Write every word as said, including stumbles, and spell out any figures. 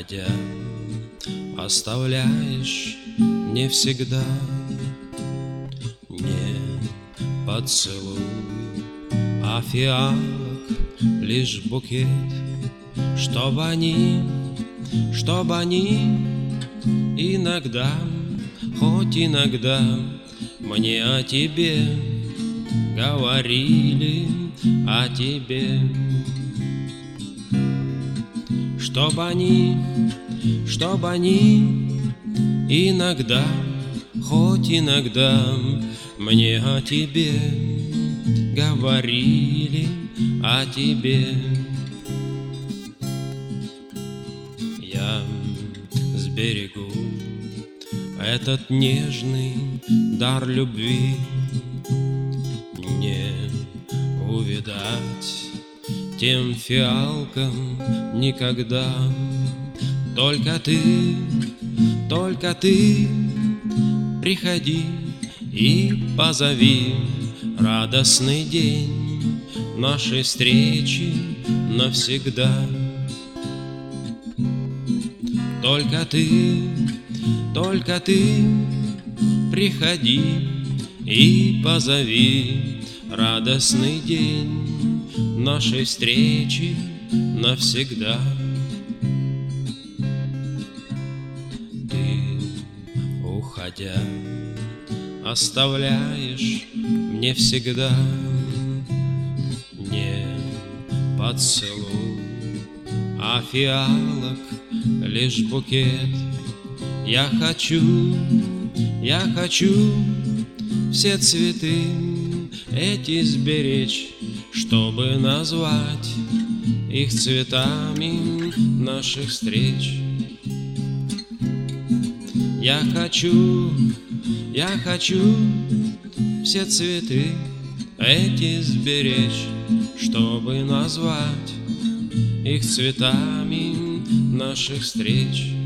Уходя, оставляешь не всегда не поцелуй, а фиалок лишь букет, чтобы они, чтобы они иногда, хоть иногда мне о тебе говорили, о тебе. Чтоб они, чтоб они иногда, хоть иногда мне о тебе говорили, о тебе. Я сберегу этот нежный дар любви, не увидать тем фиалкам никогда. Только ты, только ты приходи и позови радостный день нашей встречи навсегда. Только ты, только ты приходи и позови радостный день нашей встречи навсегда. Ты, уходя, оставляешь мне всегда не поцелуй, а фиалок лишь букет. Я хочу, я хочу все цветы эти сберечь, чтобы назвать их цветами наших встреч. Я хочу, я хочу все цветы эти сберечь, чтобы назвать их цветами наших встреч.